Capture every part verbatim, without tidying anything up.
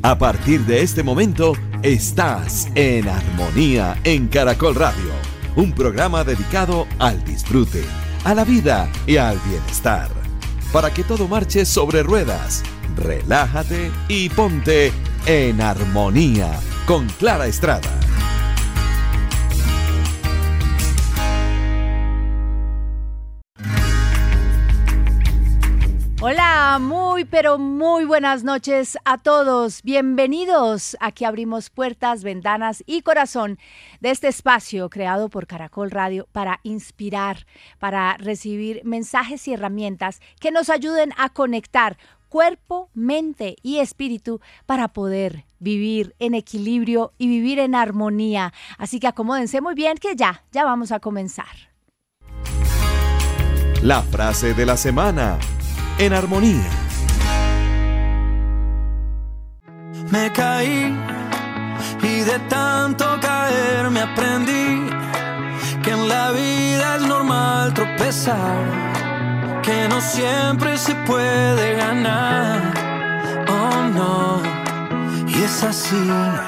A partir de este momento, estás en Armonía en Caracol Radio, un programa dedicado al disfrute, a la vida y al bienestar. Para que todo marche sobre ruedas, relájate y ponte en armonía con Clara Estrada. Hola, muy pero muy buenas noches a todos. Bienvenidos. Aquí abrimos puertas, ventanas y corazón de este espacio creado por Caracol Radio para inspirar, para recibir mensajes y herramientas que nos ayuden a conectar cuerpo, mente y espíritu para poder vivir en equilibrio y vivir en armonía. Así que acomódense muy bien que ya, ya vamos a comenzar. La frase de la semana. En armonía. Me caí y de tanto caer me aprendí que en la vida es normal tropezar, que no siempre se puede ganar. Oh no, y es así.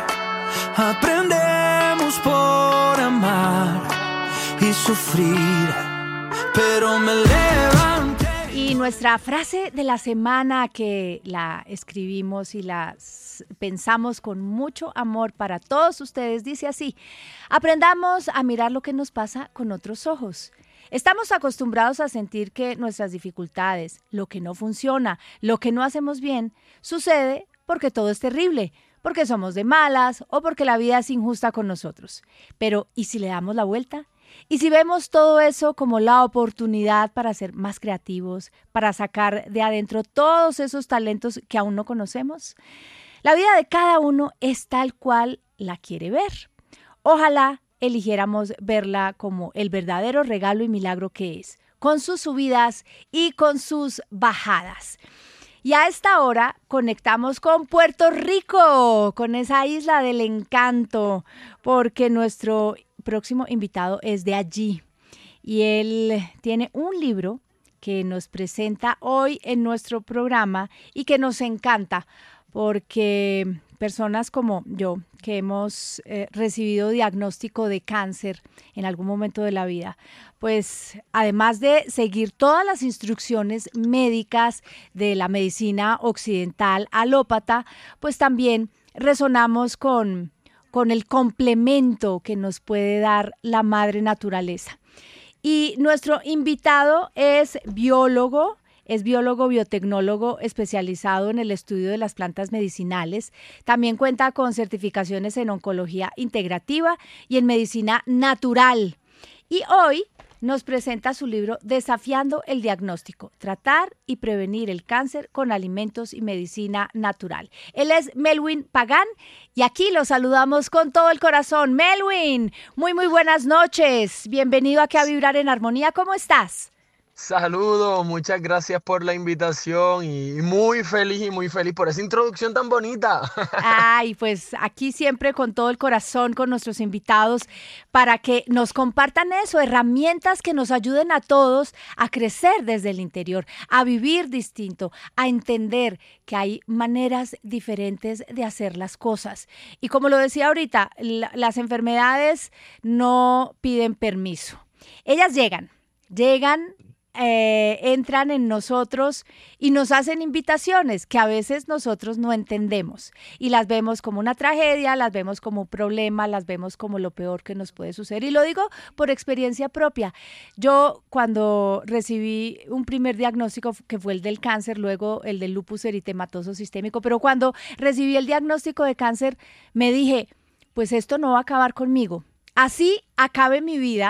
Aprendemos por amar y sufrir, pero me levanté. Y nuestra frase de la semana, que la escribimos y la pensamos con mucho amor para todos ustedes, dice así: aprendamos a mirar lo que nos pasa con otros ojos. Estamos acostumbrados a sentir que nuestras dificultades, lo que no funciona, lo que no hacemos bien, sucede porque todo es terrible, porque somos de malas o porque la vida es injusta con nosotros. Pero, ¿y si le damos la vuelta? Y si vemos todo eso como la oportunidad para ser más creativos, para sacar de adentro todos esos talentos que aún no conocemos. La vida de cada uno es tal cual la quiere ver. Ojalá eligiéramos verla como el verdadero regalo y milagro que es, con sus subidas y con sus bajadas. Y a esta hora conectamos con Puerto Rico, con esa isla del encanto, porque nuestro próximo invitado es de allí y él tiene un libro que nos presenta hoy en nuestro programa y que nos encanta porque personas como yo que hemos eh, recibido diagnóstico de cáncer en algún momento de la vida, pues además de seguir todas las instrucciones médicas de la medicina occidental alópata, pues también resonamos con con el complemento que nos puede dar la madre naturaleza. Y nuestro invitado es biólogo, es biólogo biotecnólogo especializado en el estudio de las plantas medicinales. También cuenta con certificaciones en oncología integrativa y en medicina natural. Y hoy nos presenta su libro Desafiando el diagnóstico, tratar y prevenir el cáncer con alimentos y medicina natural. Él es Melwin Pagán y aquí lo saludamos con todo el corazón. Melwin, muy muy buenas noches. Bienvenido aquí a Vibrar en Armonía. ¿Cómo estás? Saludos, muchas gracias por la invitación y muy feliz y muy feliz por esa introducción tan bonita. Ay, pues aquí siempre con todo el corazón con nuestros invitados para que nos compartan eso, herramientas que nos ayuden a todos a crecer desde el interior, a vivir distinto, a entender que hay maneras diferentes de hacer las cosas. Y como lo decía ahorita, la, las enfermedades no piden permiso. Ellas llegan, llegan eh, entran en nosotros y nos hacen invitaciones que a veces nosotros no entendemos y las vemos como una tragedia, las vemos como un problema, las vemos como lo peor que nos puede suceder. Y lo digo por experiencia propia. Yo cuando recibí un primer diagnóstico que fue el del cáncer, luego el del lupus eritematoso sistémico, pero cuando recibí el diagnóstico de cáncer me dije, pues esto no va a acabar conmigo. Así acabe mi vida,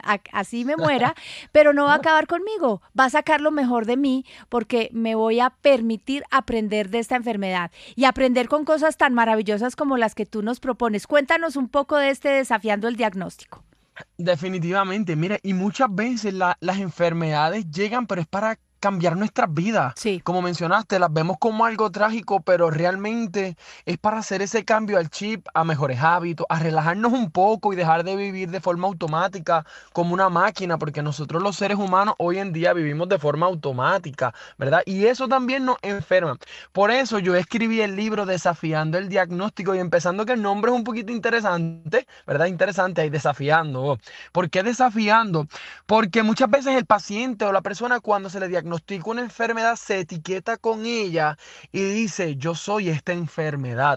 así me muera, pero no va a acabar conmigo. Va a sacar lo mejor de mí porque me voy a permitir aprender de esta enfermedad y aprender con cosas tan maravillosas como las que tú nos propones. Cuéntanos un poco de este Desafiando el Diagnóstico. Definitivamente, mira, y muchas veces la, las enfermedades llegan, pero es para cambiar nuestras vidas. Sí. Como mencionaste, las vemos como algo trágico, pero realmente es para hacer ese cambio al chip, a mejores hábitos, a relajarnos un poco y dejar de vivir de forma automática como una máquina, porque nosotros los seres humanos hoy en día vivimos de forma automática, ¿verdad? Y eso también nos enferma. Por eso yo escribí el libro Desafiando el Diagnóstico, y empezando que el nombre es un poquito interesante, ¿verdad? Interesante ahí, desafiando. ¿Por qué desafiando? Porque muchas veces el paciente o la persona, cuando se le diagnostica una enfermedad, se etiqueta con ella y dice: yo soy esta enfermedad.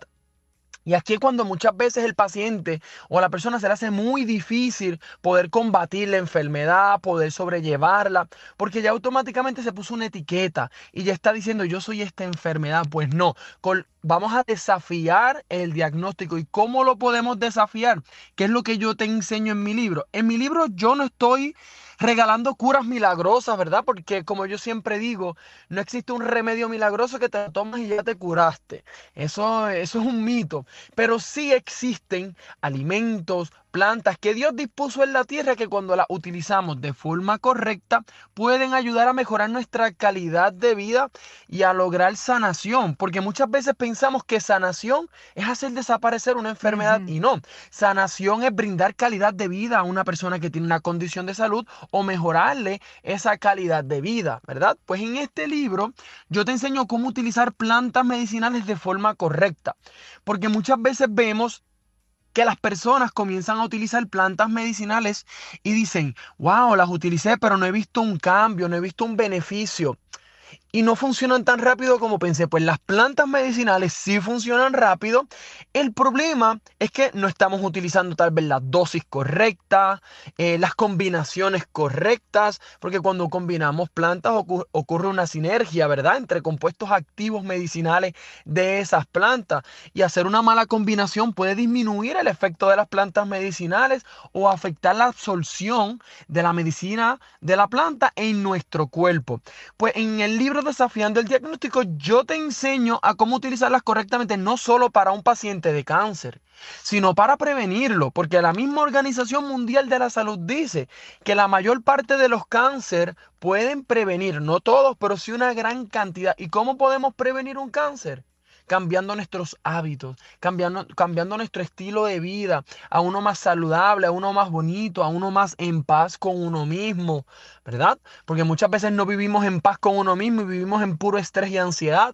Y aquí es cuando muchas veces el paciente o a la persona se le hace muy difícil poder combatir la enfermedad, poder sobrellevarla, porque ya automáticamente se puso una etiqueta y ya está diciendo: yo soy esta enfermedad. Pues no, col- vamos a desafiar el diagnóstico. ¿Y cómo lo podemos desafiar? ¿Qué es lo que yo te enseño en mi libro? En mi libro yo no estoy regalando curas milagrosas, ¿verdad? Porque, como yo siempre digo, no existe un remedio milagroso que te tomas y ya te curaste. Eso, eso es un mito. Pero sí existen alimentos, plantas que Dios dispuso en la tierra, que cuando las utilizamos de forma correcta pueden ayudar a mejorar nuestra calidad de vida y a lograr sanación. Porque muchas veces pensamos que sanación es hacer desaparecer una enfermedad, Ujú. y no. Sanación es brindar calidad de vida a una persona que tiene una condición de salud o mejorarle esa calidad de vida, ¿verdad? Pues en este libro yo te enseño cómo utilizar plantas medicinales de forma correcta. Porque muchas veces vemos que las personas comienzan a utilizar plantas medicinales y dicen: wow, las utilicé, pero no he visto un cambio, no he visto un beneficio. Y no funcionan tan rápido como pensé. Pues las plantas medicinales sí funcionan rápido. El problema es que no estamos utilizando tal vez la dosis correcta, eh, las combinaciones correctas, porque cuando combinamos plantas ocu- ocurre una sinergia, ¿verdad? Entre compuestos activos medicinales de esas plantas. Y hacer una mala combinación puede disminuir el efecto de las plantas medicinales o afectar la absorción de la medicina de la planta en nuestro cuerpo. Pues en el libro Desafiando el Diagnóstico yo te enseño a cómo utilizarlas correctamente, no solo para un paciente de cáncer, sino para prevenirlo, porque la misma Organización Mundial de la Salud dice que la mayor parte de los cánceres pueden prevenir, no todos, pero sí una gran cantidad. ¿Y cómo podemos prevenir un cáncer? Cambiando nuestros hábitos, cambiando, cambiando nuestro estilo de vida a uno más saludable, a uno más bonito, a uno más en paz con uno mismo, ¿verdad? Porque muchas veces no vivimos en paz con uno mismo y vivimos en puro estrés y ansiedad.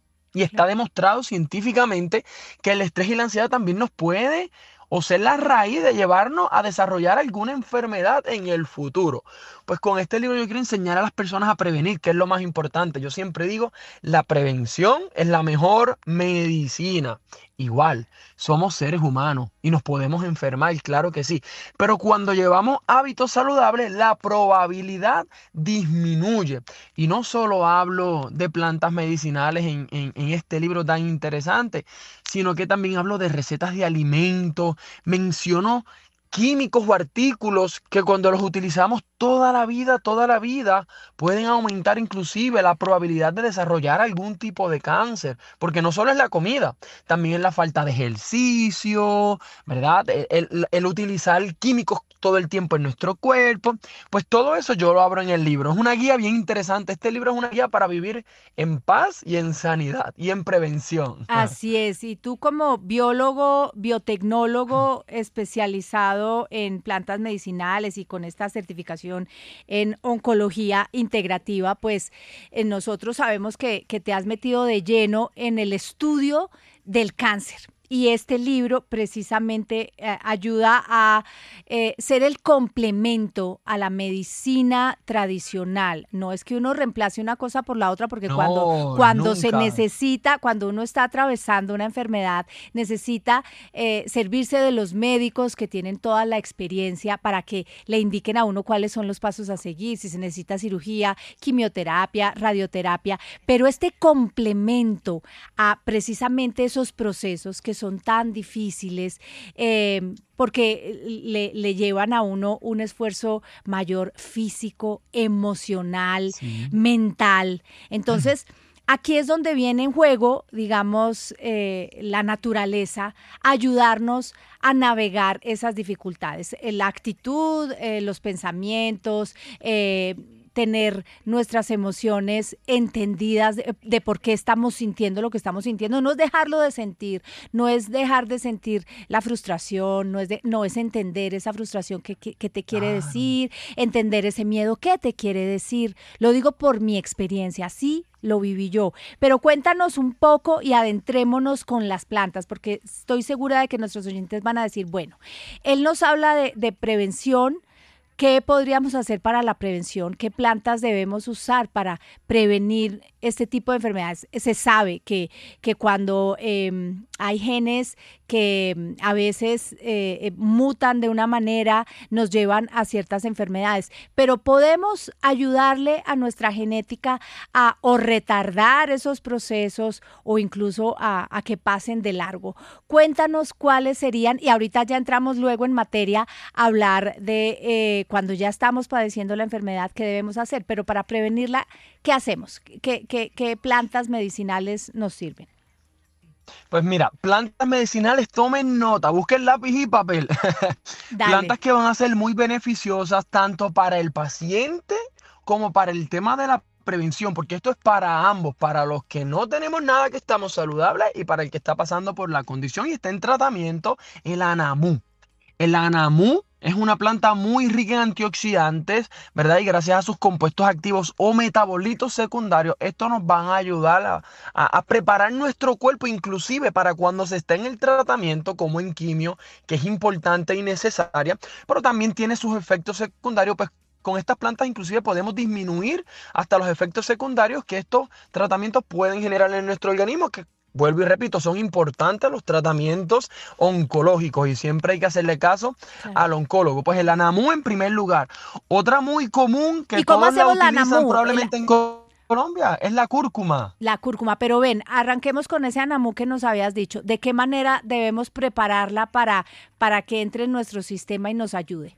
Y está Claro. demostrado científicamente que el estrés y la ansiedad también nos puede o ser la raíz de llevarnos a desarrollar alguna enfermedad en el futuro. Pues con este libro yo quiero enseñar a las personas a prevenir, que es lo más importante. Yo siempre digo: la prevención es la mejor medicina. Igual, somos seres humanos y nos podemos enfermar, claro que sí. Pero cuando llevamos hábitos saludables, la probabilidad disminuye. Y no solo hablo de plantas medicinales en, en- en este libro tan interesante, sino que también hablo de recetas de alimentos, menciono químicos o artículos que cuando los utilizamos toda la vida, toda la vida, pueden aumentar inclusive la probabilidad de desarrollar algún tipo de cáncer. Porque no solo es la comida, también es la falta de ejercicio, ¿verdad? El, el- el utilizar químicos todo el tiempo en nuestro cuerpo. Pues todo eso yo lo abro en el libro. Es una guía bien interesante. Este libro es una guía para vivir en paz y en sanidad y en prevención. Así es, y tú como biólogo, biotecnólogo especializado en plantas medicinales y con esta certificación en oncología integrativa, pues eh, nosotros sabemos que, que te has metido de lleno en el estudio del cáncer. Y este libro precisamente eh, ayuda a eh, ser el complemento a la medicina tradicional. No es que uno reemplace una cosa por la otra, porque cuando, No, cuando se nunca. necesita, cuando uno está atravesando una enfermedad, necesita eh, servirse de los médicos que tienen toda la experiencia para que le indiquen a uno cuáles son los pasos a seguir, si se necesita cirugía, quimioterapia, radioterapia, pero este complemento a precisamente esos procesos que son tan difíciles, eh, porque le, le llevan a uno un esfuerzo mayor físico, emocional, Sí. mental. Entonces, aquí es donde viene en juego, digamos, eh, la naturaleza, ayudarnos a navegar esas dificultades. Eh, La actitud, eh, los pensamientos, eh, tener nuestras emociones entendidas de, de por qué estamos sintiendo lo que estamos sintiendo. No es dejarlo de sentir, no es dejar de sentir la frustración, no es, de, no es entender esa frustración que, que, que te quiere Claro. decir, entender ese miedo que te quiere decir. Lo digo por mi experiencia, así lo viví yo. Pero cuéntanos un poco y adentrémonos con las plantas, porque estoy segura de que nuestros oyentes van a decir, bueno, él nos habla de, de prevención. ¿Qué podríamos hacer para la prevención? ¿Qué plantas debemos usar para prevenir este tipo de enfermedades? Se sabe que, que cuando eh, hay genes que a veces eh, mutan de una manera, nos llevan a ciertas enfermedades, pero podemos ayudarle a nuestra genética a o retardar esos procesos o incluso a, a que pasen de largo. Cuéntanos cuáles serían, y ahorita ya entramos luego en materia a hablar de eh, cuando ya estamos padeciendo la enfermedad, qué debemos hacer, pero para prevenirla, ¿qué hacemos? ¿Qué, qué, qué plantas medicinales nos sirven? Pues mira, plantas medicinales, tomen nota, busquen lápiz y papel. Dale. Plantas que van a ser muy beneficiosas tanto para el paciente como para el tema de la prevención, porque esto es para ambos, para los que no tenemos nada, que estamos saludables, y para el que está pasando por la condición y está en tratamiento, el anamú. El anamú es una planta muy rica en antioxidantes, ¿verdad? Y gracias a sus compuestos activos o metabolitos secundarios, estos nos van a ayudar a, a, a preparar nuestro cuerpo, inclusive para cuando se esté en el tratamiento, como en quimio, que es importante y necesaria, pero también tiene sus efectos secundarios. Pues con estas plantas inclusive podemos disminuir hasta los efectos secundarios que estos tratamientos pueden generar en nuestro organismo, que, vuelvo y repito, son importantes los tratamientos oncológicos y siempre hay que hacerle caso Claro. al oncólogo. Pues el anamú en primer lugar. Otra muy común que ¿Y cómo todos la hacemos la utilizan anamú? probablemente en Colombia es la cúrcuma. La cúrcuma, pero ven, arranquemos con ese anamú que nos habías dicho. ¿De qué manera debemos prepararla para, para que entre en nuestro sistema y nos ayude?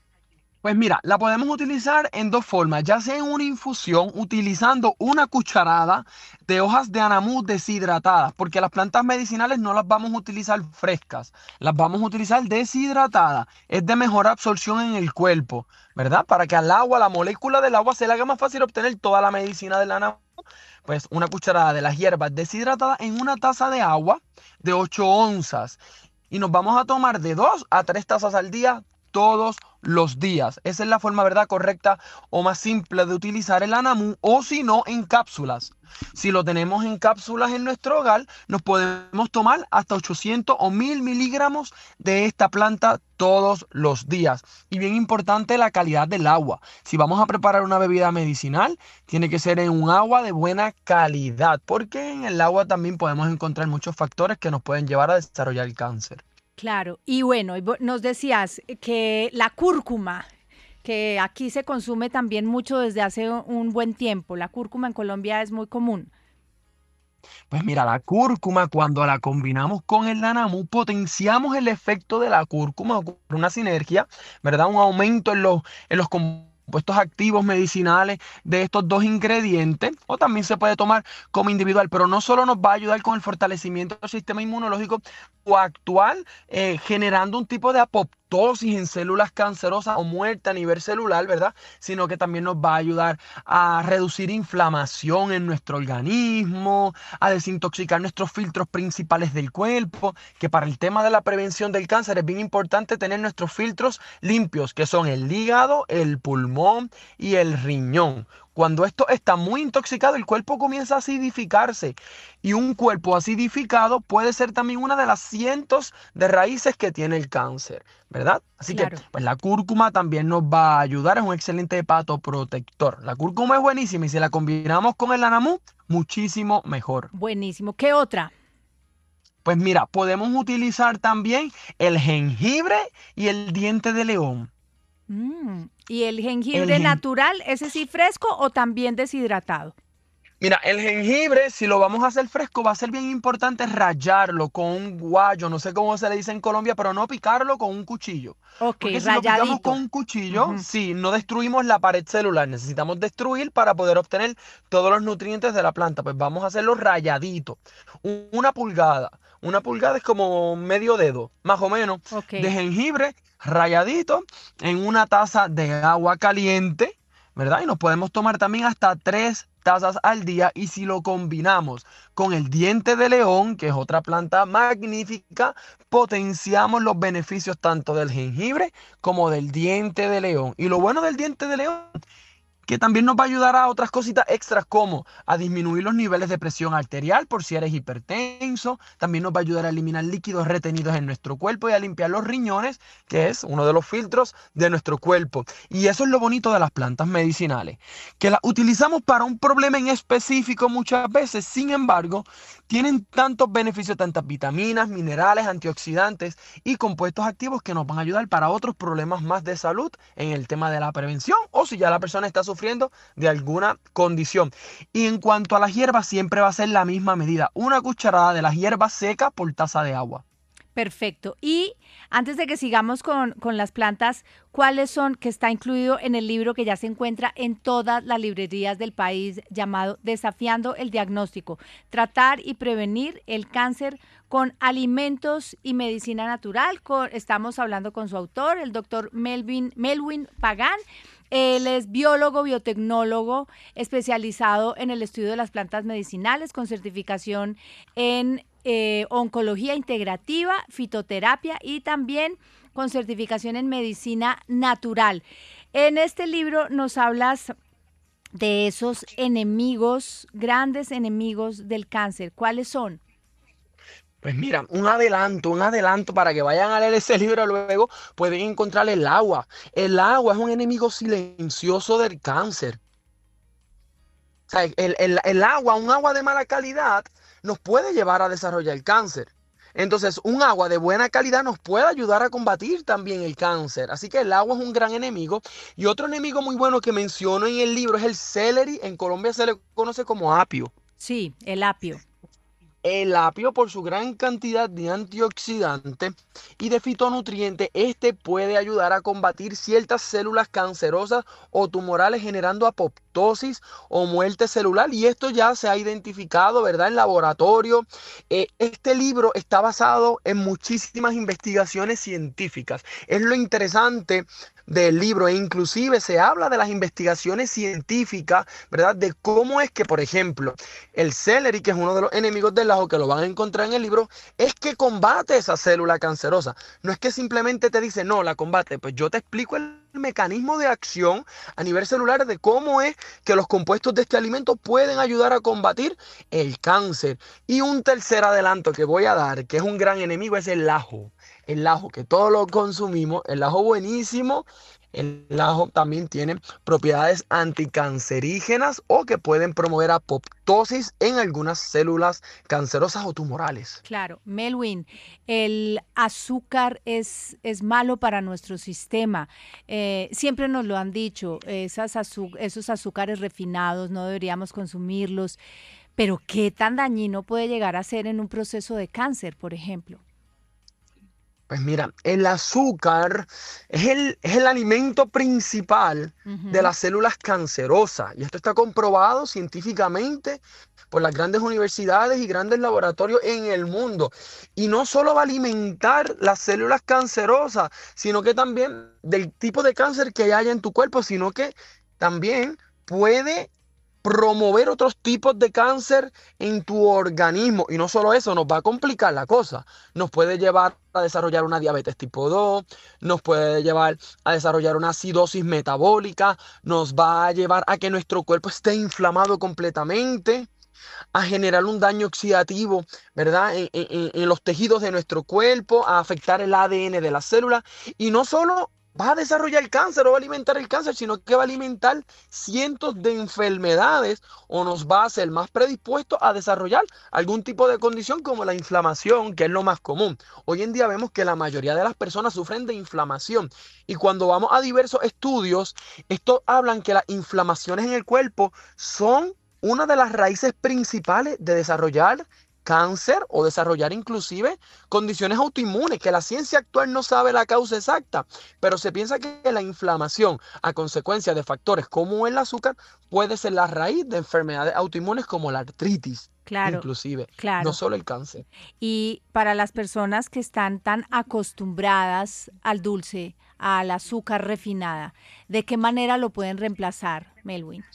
Pues mira, la podemos utilizar en dos formas, ya sea en una infusión utilizando una cucharada de hojas de anamú deshidratadas, porque las plantas medicinales no las vamos a utilizar frescas, las vamos a utilizar deshidratadas. Es de mejor absorción en el cuerpo, ¿verdad? Para que al agua, la molécula del agua, se le haga más fácil obtener toda la medicina del anamú. Pues una cucharada de las hierbas deshidratadas en una taza de agua de ocho onzas. Y nos vamos a tomar de dos a tres tazas al día, todos los días. Esa es la forma, ¿verdad?, correcta o más simple de utilizar el anamú, o si no, en cápsulas. Si lo tenemos en cápsulas en nuestro hogar, nos podemos tomar hasta ochocientos o mil miligramos de esta planta todos los días. Y bien importante, la calidad del agua. Si vamos a preparar una bebida medicinal, tiene que ser en un agua de buena calidad, porque en el agua también podemos encontrar muchos factores que nos pueden llevar a desarrollar el cáncer. Claro, y bueno, nos decías que la cúrcuma, que aquí se consume también mucho desde hace un buen tiempo, la cúrcuma en Colombia es muy común. Pues mira, la cúrcuma, cuando la combinamos con el anamú, potenciamos el efecto de la cúrcuma, ocurre una sinergia, ¿verdad? Un aumento en los, en los compuestos activos medicinales de estos dos ingredientes, o también se puede tomar como individual, pero no solo nos va a ayudar con el fortalecimiento del sistema inmunológico o actual, eh, generando un tipo de apoptosis en células cancerosas o muerte a nivel celular, ¿verdad? Sino que también nos va a ayudar a reducir inflamación en nuestro organismo, a desintoxicar nuestros filtros principales del cuerpo, que para el tema de la prevención del cáncer es bien importante tener nuestros filtros limpios, que son el hígado, el pulmón y el riñón. Cuando esto está muy intoxicado, el cuerpo comienza a acidificarse, y un cuerpo acidificado puede ser también una de las cientos de raíces que tiene el cáncer, ¿verdad? Así Claro. que pues la cúrcuma también nos va a ayudar, es un excelente hepatoprotector. La cúrcuma es buenísima y si la combinamos con el anamú, muchísimo mejor. Buenísimo. ¿Qué otra? Pues mira, podemos utilizar también el jengibre y el diente de león. Mm, ¿y el jengibre El gen- natural, ese sí fresco o también deshidratado? Mira, el jengibre, si lo vamos a hacer fresco, va a ser bien importante rallarlo con un guayo, no sé cómo se le dice en Colombia, pero no picarlo con un cuchillo. Ok, Porque si lo picamos rayadito. con un cuchillo, Ujú. sí, no destruimos la pared celular. Necesitamos destruir para poder obtener todos los nutrientes de la planta. Pues vamos a hacerlo rayadito. Un- Una pulgada. Una pulgada es como medio dedo, más o menos, Ok. de jengibre rayadito en una taza de agua caliente, ¿verdad? Y nos podemos tomar también hasta tres tazas al día, y si lo combinamos con el diente de león, que es otra planta magnífica, potenciamos los beneficios tanto del jengibre como del diente de león. Y lo bueno del diente de león, que también nos va a ayudar a otras cositas extras, como a disminuir los niveles de presión arterial por si eres hipertenso. También nos va a ayudar a eliminar líquidos retenidos en nuestro cuerpo y a limpiar los riñones, que es uno de los filtros de nuestro cuerpo. Y eso es lo bonito de las plantas medicinales, que las utilizamos para un problema en específico muchas veces. Sin embargo, tienen tantos beneficios, tantas vitaminas, minerales, antioxidantes y compuestos activos que nos van a ayudar para otros problemas más de salud en el tema de la prevención, o si ya la persona está sufriendo de alguna condición. Y en cuanto a las hierbas, siempre va a ser la misma medida: una cucharada de las hierbas secas por taza de agua. Perfecto. Y antes de que sigamos con, con las plantas, ¿cuáles son, que está incluido en el libro que ya se encuentra en todas las librerías del país, llamado Desafiando el Diagnóstico? Tratar y prevenir el cáncer con alimentos y medicina natural. Con, estamos hablando con su autor, el doctor Melvin, Melwin Pagán. Él es biólogo, biotecnólogo, especializado en el estudio de las plantas medicinales, con certificación en Eh, oncología integrativa, fitoterapia y también con certificación en medicina natural. En este libro nos hablas de esos enemigos, grandes enemigos del cáncer. ¿Cuáles son? Pues mira, un adelanto, un adelanto para que vayan a leer ese libro luego, pueden encontrar el agua. El agua es un enemigo silencioso del cáncer. O sea, el, el, el agua, un agua de mala calidad, nos puede llevar a desarrollar cáncer. Entonces, un agua de buena calidad nos puede ayudar a combatir también el cáncer. Así que el agua es un gran enemigo. Y otro enemigo muy bueno que menciono en el libro es el celery. En Colombia se le conoce como apio. Sí, el apio. El apio, por su gran cantidad de antioxidantes y de fitonutrientes, este puede ayudar a combatir ciertas células cancerosas o tumorales, generando apoptosis o muerte celular. Y esto ya se ha identificado, ¿verdad?, en laboratorio. Eh, este libro está basado en muchísimas investigaciones científicas. Es lo interesante del libro, e inclusive se habla de las investigaciones científicas, ¿verdad?, de cómo es que, por ejemplo, el celery, que es uno de los enemigos del ajo, que lo van a encontrar en el libro, es que combate esa célula cancerosa. No es que simplemente te dice, no, la combate. Pues yo te explico el mecanismo de acción a nivel celular de cómo es que los compuestos de este alimento pueden ayudar a combatir el cáncer. Y un tercer adelanto que voy a dar, que es un gran enemigo, es el ajo. El ajo, que todos lo consumimos, el ajo buenísimo. El ajo también tiene propiedades anticancerígenas o que pueden promover apoptosis en algunas células cancerosas o tumorales. Claro, Melwin, el azúcar es, es malo para nuestro sistema. Eh, siempre nos lo han dicho, esas azú- esos azúcares refinados no deberíamos consumirlos, pero ¿qué tan dañino puede llegar a ser en un proceso de cáncer, por ejemplo? Pues mira, el azúcar es el, es el alimento principal de Ujú. las células cancerosas. Y esto está comprobado científicamente por las grandes universidades y grandes laboratorios en el mundo. Y no solo va a alimentar las células cancerosas, sino que también del tipo de cáncer que haya en tu cuerpo, sino que también puede promover otros tipos de cáncer en tu organismo. Y no solo eso, nos va a complicar la cosa. Nos puede llevar a desarrollar una diabetes tipo dos, nos puede llevar a desarrollar una acidosis metabólica, nos va a llevar a que nuestro cuerpo esté inflamado completamente, a generar un daño oxidativo, ¿verdad?, En, en- en los tejidos de nuestro cuerpo, a afectar el A D N de la célula. Y no solo va a desarrollar cáncer o va a alimentar el cáncer, sino que va a alimentar cientos de enfermedades o nos va a hacer más predispuestos a desarrollar algún tipo de condición como la inflamación, que es lo más común. Hoy en día vemos que la mayoría de las personas sufren de inflamación, y cuando vamos a diversos estudios, estos hablan que las inflamaciones en el cuerpo son una de las raíces principales de desarrollar cáncer o desarrollar inclusive condiciones autoinmunes, que la ciencia actual no sabe la causa exacta, pero se piensa que la inflamación a consecuencia de factores como el azúcar puede ser la raíz de enfermedades autoinmunes como la artritis. Claro, inclusive, claro. no solo el cáncer. Y para las personas que están tan acostumbradas al dulce, al azúcar refinada, ¿de qué manera lo pueden reemplazar, Melwin?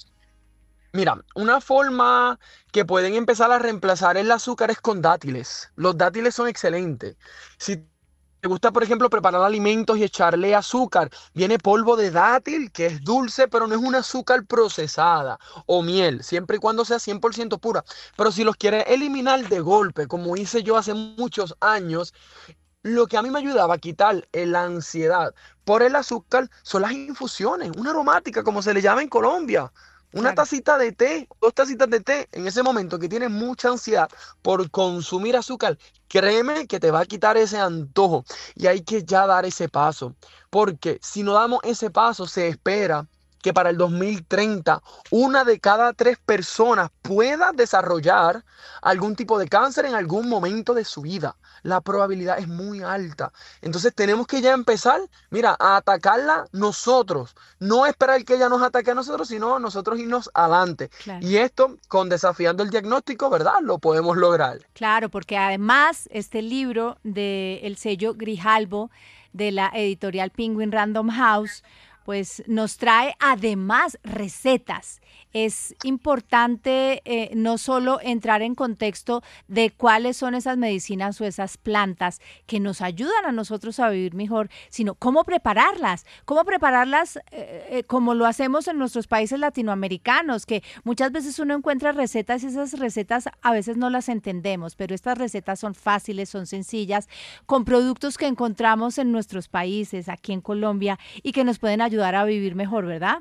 Mira, una forma que pueden empezar a reemplazar el azúcar es con dátiles. Los dátiles son excelentes. Si te gusta, por ejemplo, preparar alimentos y echarle azúcar, viene polvo de dátil, que es dulce, pero no es un azúcar procesada, o miel, siempre y cuando sea cien por ciento pura. Pero si los quieres eliminar de golpe, como hice yo hace muchos años, lo que a mí me ayudaba a quitar la ansiedad por el azúcar son las infusiones, una aromática, como se le llama en Colombia. Una Claro. tacita de té, dos tacitas de té, en ese momento que tienes mucha ansiedad por consumir azúcar, créeme que te va a quitar ese antojo y hay que ya dar ese paso, porque si no damos ese paso, se espera que para el dos mil treinta una de cada tres personas pueda desarrollar algún tipo de cáncer en algún momento de su vida. La probabilidad es muy alta. Entonces tenemos que ya empezar, mira, a atacarla nosotros. No esperar que ella nos ataque a nosotros, sino nosotros irnos adelante. Claro. Y esto, con Desafiando el Diagnóstico, ¿verdad? Lo podemos lograr. Claro, porque además este libro del sello Grijalbo de la editorial Penguin Random House, pues nos trae además recetas. Es importante eh, no solo entrar en contexto de cuáles son esas medicinas o esas plantas que nos ayudan a nosotros a vivir mejor, sino cómo prepararlas, cómo prepararlas eh, eh, como lo hacemos en nuestros países latinoamericanos, que muchas veces uno encuentra recetas y esas recetas a veces no las entendemos, pero estas recetas son fáciles, son sencillas, con productos que encontramos en nuestros países, aquí en Colombia, y que nos pueden ayudar a vivir mejor, ¿verdad?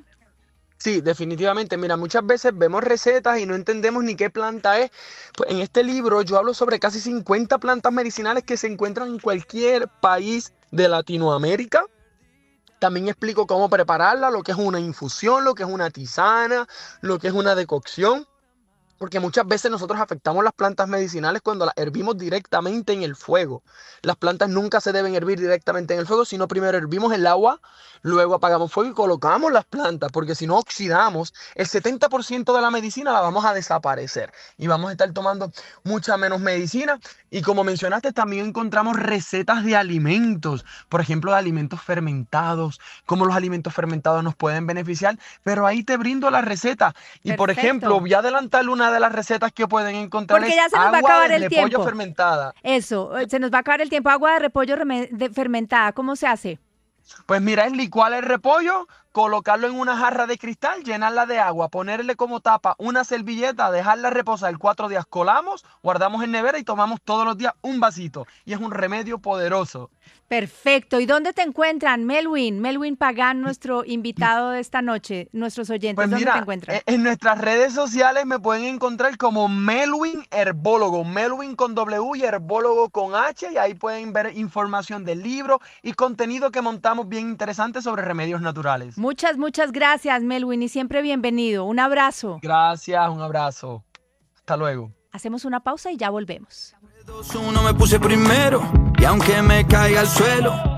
Sí, definitivamente. Mira, muchas veces vemos recetas y no entendemos ni qué planta es. Pues en este libro yo hablo sobre casi cincuenta plantas medicinales que se encuentran en cualquier país de Latinoamérica. También explico cómo prepararla, lo que es una infusión, lo que es una tisana, lo que es una decocción. Porque muchas veces nosotros afectamos las plantas medicinales cuando las hervimos directamente en el fuego. Las plantas nunca se deben hervir directamente en el fuego, sino primero hervimos el agua, luego apagamos fuego y colocamos las plantas, porque si no oxidamos, el setenta por ciento de la medicina la vamos a desaparecer y vamos a estar tomando mucha menos medicina. Y como mencionaste, también encontramos recetas de alimentos, por ejemplo, de alimentos fermentados, cómo los alimentos fermentados nos pueden beneficiar, pero ahí te brindo la receta. Y por Perfecto. ejemplo, voy a adelantar una de las recetas que pueden encontrar. Porque es ya se nos va a agua acabar de el repollo tiempo. fermentada. Eso, eh, se nos va a acabar el tiempo. Agua de repollo reme- de- fermentada, ¿cómo se hace? Pues mira, es licuar el repollo, colocarlo en una jarra de cristal, llenarla de agua, ponerle como tapa una servilleta, dejarla reposar cuatro días, colamos, guardamos en nevera y tomamos todos los días un vasito. Y es un remedio poderoso. Perfecto. ¿Y dónde te encuentran, Melwin? Melwin Pagán, nuestro invitado de esta noche, nuestros oyentes, Pues ¿dónde mira, te encuentran? en, en nuestras redes sociales me pueden encontrar como Melwin Herbólogo, Melwin con W y Herbólogo con H, y ahí pueden ver información del libro y contenido que montamos bien interesante sobre remedios naturales. Muchas, muchas gracias, Melwin, y siempre bienvenido. Un abrazo. Gracias, un abrazo. Hasta luego. Hacemos una pausa y ya volvemos. Dos, uno, me puse primero y aunque me caiga al suelo